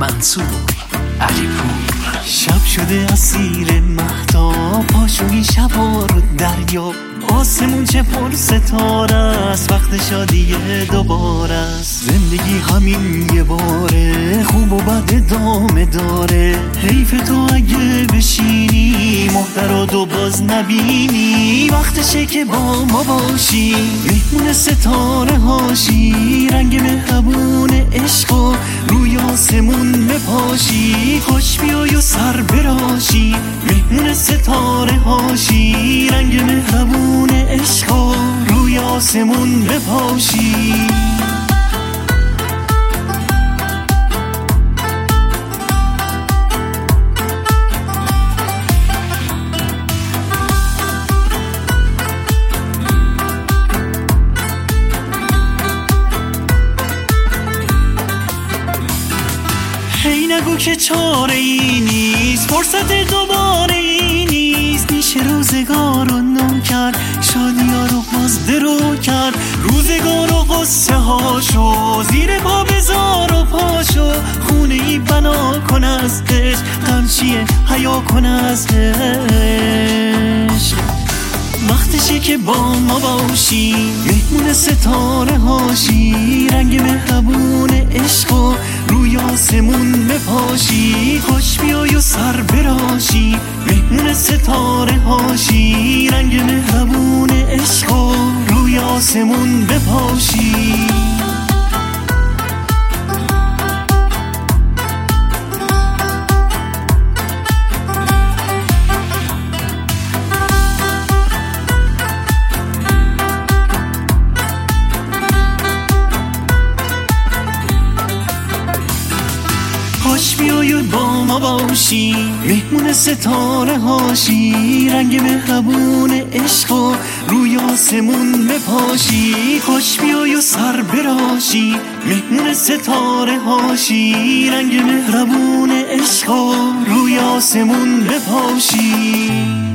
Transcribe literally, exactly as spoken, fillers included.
منصور علیپور. شب شده اسیر مهتاب، پاشوی شبا رو دریا، آسمون چه پر ستاره است، وقت شادی دوباره است. زندگی همین یه باره، خوب و بد ادامه داره، حیف تو اگه بشینی مهتر دو باز نبینی. وقتشه که با ما باشی، مهمون ستاره هاشی، رنگ مهربون عشق و روی آسمون بپاشی. خوش بیای و سر براشی، مهمون ستاره هاشی، رنگ مهربون عشق و روی آسمون بپاشی. هی نگو که چاره ای نیست، فرصت دوباره ای نیست. میشه روزگار رو نم کرد، شادی ها رو باز درو کرد. روزگار و غصه هاشو زیر پا بذار و پاشو، خونه ای بنا کن از عشق، غمچیه حیا کن از عشق. وقتشه که با ما باشی، مهمون ستاره هاشی، رنگ مهربون عشق و روی آسمون بپاشی. خوش بیای و سر براشی، مهمون ستاره هاشی، رنگ مهربون عشق و روی آسمون بپاشی. خوش بیای و با ما باشی، مهمون ستاره هاشی، رنگ مهربون عشق و روی آسمون بپاشی. خوش بیای و سر براشی، مهمون ستاره هاشی، رنگ مهربون عشق و روی آسمون بپاشی.